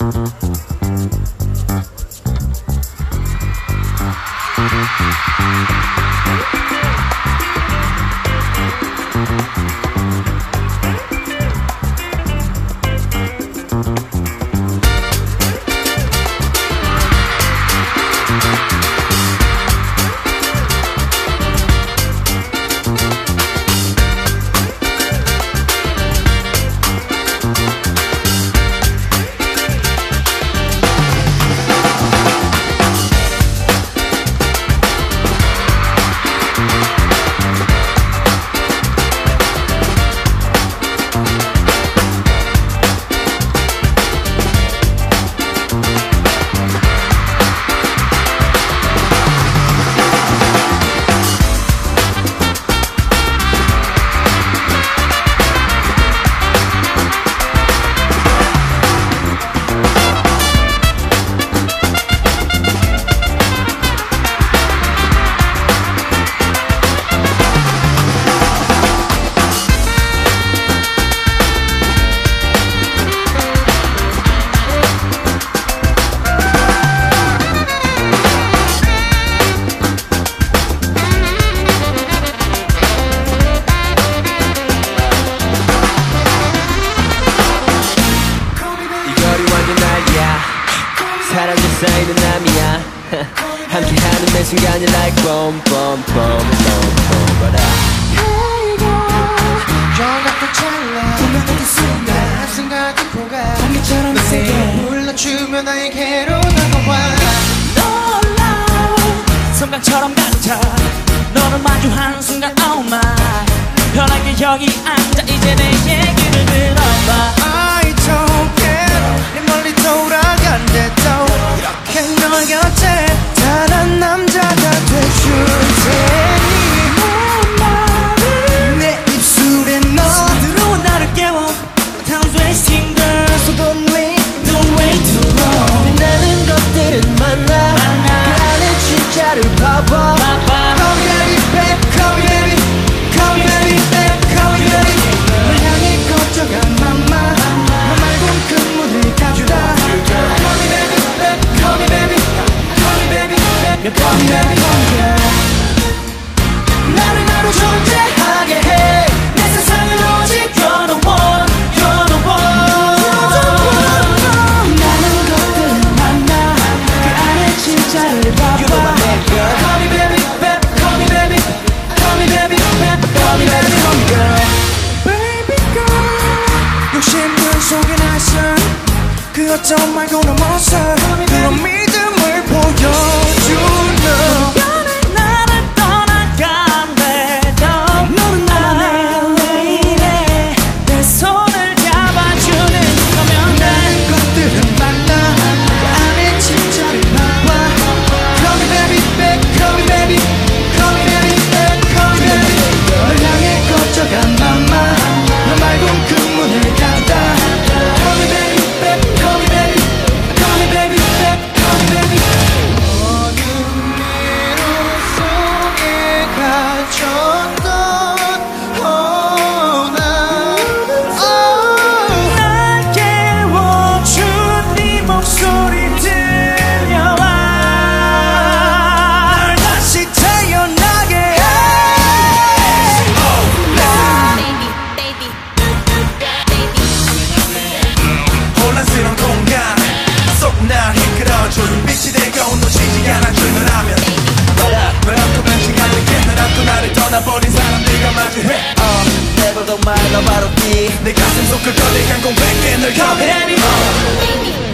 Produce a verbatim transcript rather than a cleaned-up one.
사랑에 쌓이는 남이야 함께하는 매 순간이 like boom boom boom boom boom but 전화도 찰나 보면 그 순간 생각이 포가 공기처럼 세게 불러주면 나에게로 다가와 놀라워 성강처럼 같아 너를 마주한 순간 oh my 편하게 여기 앉아 이제 내 얘기를 들어봐 I don't care 내 멀리 돌아간대도 이렇게 너 곁에 다른 남자가 돼줄 테니 내 입술에 너 들어온 나를 깨워 Time's wasting girl So don't wait, Don't wait too long 나는 것들은 많아 그 안에 진짜를 봐봐 Call me baby, babe, call me baby Call me baby, babe, call me baby 널 향해 꺼져간 맘마 너 말곤 그 문을 닫다 Call me baby, babe, call me baby Call me baby, babe, call me baby 나를 나로 존재하게 해 내 세상은 오직 You're the one, you're the one 많은 것들은 많아 그 안에 진짜를 봐봐 You know my name, girl Call me baby, babe, call me baby Call me baby, babe, call me baby, call me girl Baby girl 욕심들 속에 나선 그 어떤 말고 넘어서 그런 믿음을 보여주는 나를 떠나간대도 너는 나만 왜 이래 내 손을 잡아주는 거면 나는 것들은 많아 그 안에 진짜를 봐봐 Call me baby, babe, call me baby Call me baby, babe, call me baby 널 향해 꺼져간 맘마 너 말곤 그 문을 닫아 Call me baby, babe, call me baby Call me baby, babe, call me baby 어둠 미로 속에 갇혔던 oh, 나 oh. 날 깨워준 네 목소리 들려와 날 다시 태어나게 해 혼란스러운 공간 속 날 이끌어주는 빛이 되고 놓치지 않아주더라면 왜라도 변신하는 게 너라도 나를 떠나버린 사람 네가 마주해 내버도 말라 바로 뒤 내 가슴 속 그 거대한 공백에 널 Baby, 겁해